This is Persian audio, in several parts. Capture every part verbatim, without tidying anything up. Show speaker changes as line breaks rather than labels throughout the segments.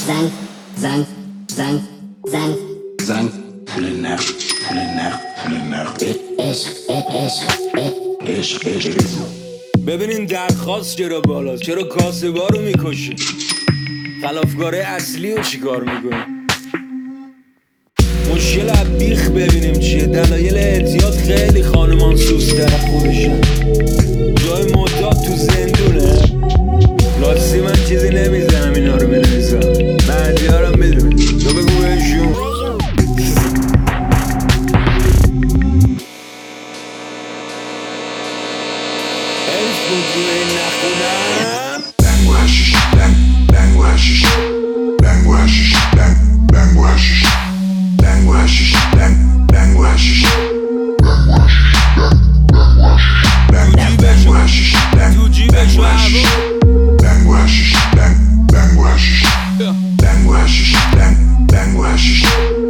زنگ زنگ زنگ زنگ
زنگ پول نقد پول نقد پول نقد
عشق عشق
عشق عشق.
ببینین درخواست چرا بالا، چرا کاسبا رو میکشی؟ خلافکاره اصلی رو چیکار میکنی؟ مشکل عبیخ ببینیم چیه. دلایل اعتیاد خیلی خانمان سوستر خودشن، جای مدت تو زندونه. راستی من چیزی نمیزنم اینا رو بنویسم، مهدیارم میدونه. تو بگو بهشون حیف بود روی نخونم.
بنگ و حشیش بنگ بنگ و حشیش بنگ و حشیش بنگ بنگ و حشیش بنگ و حشیش بنگ بنگ و حشیش بنگ بنگ و حشیش بنگ
تو جیبش و هوا
بنگ و حشیش بنگ بنگ و حشیش بنگ و حشیش بنگ بنگ و حشیش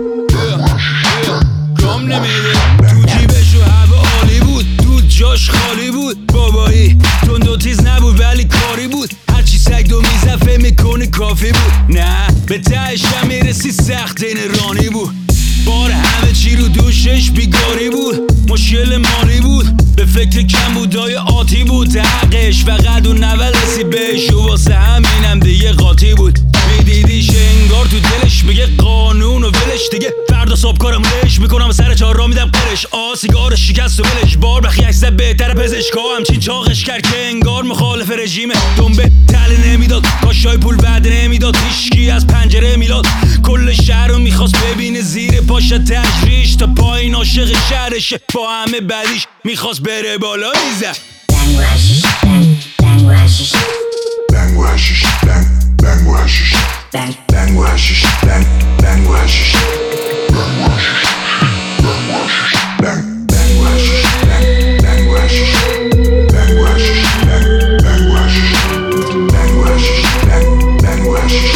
کام نمیده. تو جیبش و هوا عالی بود، دود جاش خالی بود. بابایی تند و تیز نبود ولی کاری بود. هرچی سگ دو میزفه میکنه کافی بود. نه به تهش هم میرسی سخت این رانی بود. بار همه چی رو دوشش بیگاری بود. مشکل مالی بود، به فکر کم بودای آتی بود. حقش فقط اون نول رسی بهش و واسه همینم دیگه قاطی بود. میدیدیش انگار تو دلش میگه قانون و ولش دیگه. فردا صبح کارم لش میکنم سر چهار را میدم قرش. آ سیگارش شکست و ولش بار بخی اکسه بهتره پزشکا همچین چاقش کرد که انگار مخالف رژیمه. دنبه تله نمیداد، کاشای پول وعده نمیداد. هیشکی از پنجره میلاد، کل شهر رو میخواست ببینه زیر پاش تجریش. تا پایین عاشق شهرشه با همه بدیش میخواست بره بالا میزد.
زنگ و حشیش زنگ و حشیش
بنگ و حشیش بنگ بنگ و حشیش
زنگ
بنگ و حشیش بنگ بنگ و حشیش بنگ بنگ و حشیش بنگ بنگ و حشیش بنگ و حشیش بنگ بنگ و حشیش بنگ و حشیش بنگ بنگ و حشیش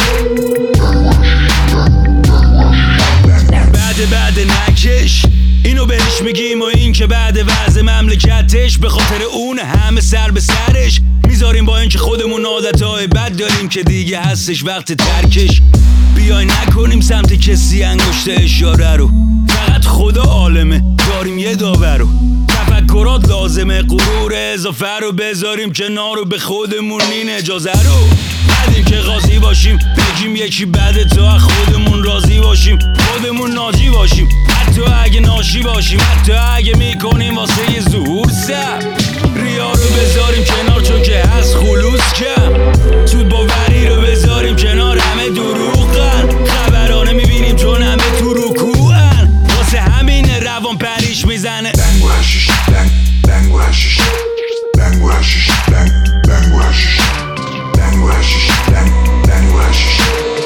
بعد بعد نکش اینو بهش میگیم و این که بعد وضع مملکتش به خاطر اون همه سر به سرش میذاریم. با اینکه خودمون عادتهای بد داریم که دیگه هستش وقت ترکش. بیای نکنیم سمت کسی انگشت اشاره رو، فقط خدا عالمه داریم یه داور رو. تفکرات لازمه، غرور اضافه رو بذاریم کنار رو، به خودمون این اجازه رو ندیم که قاضی باشیم بگیم یکی بده تا خودمون راضی باشیم. خودمون ناجی باشیم حتی اگه ناشی باشیم، حتی اگه میکنیم واسه یه ظهور سر. ریا رو بذاریم کنار چون که هست خلوص کم. سود باوری رو بذاریم کنار، همه دروغن. خبرانه میبینیم چون همه تو رکوعن. واسه همین روان پریش میزنه.
بنگ و حشیش بنگ بنگ و حشیش بنگ و حشیش بنگ بنگ و حشیش بنگ و حشیش بنگ بنگ و حشیش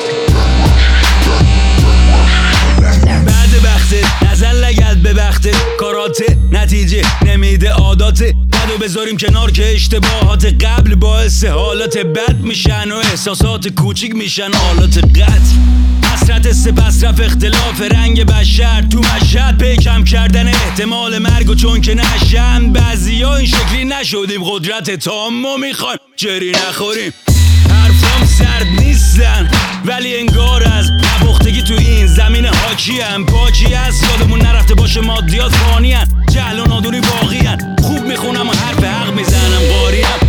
بعد بختت نزن لگد به بختت. کاراته نتیجه نمیده عاداته. بدو بذاریم کنار که اشتباهات قبل باعث حالات بد میشن و احساسات کوچیک میشن حالات قتل. حسرت سپس رفت اختلاف رنگ بشر تو مشهد، پیکم کردن احتمال مرگ و چون که نشن. بعضیا این شکلی نشدیم قدرت تامو میخوایم جری نخوریم. حرفام سرد نیستن ولی انگار از نبختگی تو این زمین حاکی هم. پاکی از یادمون نرفته باشه مادیات فانی هن. جهل و نادونی باقی هن. خوب میخونم و حرف حق میزنم قاری هم.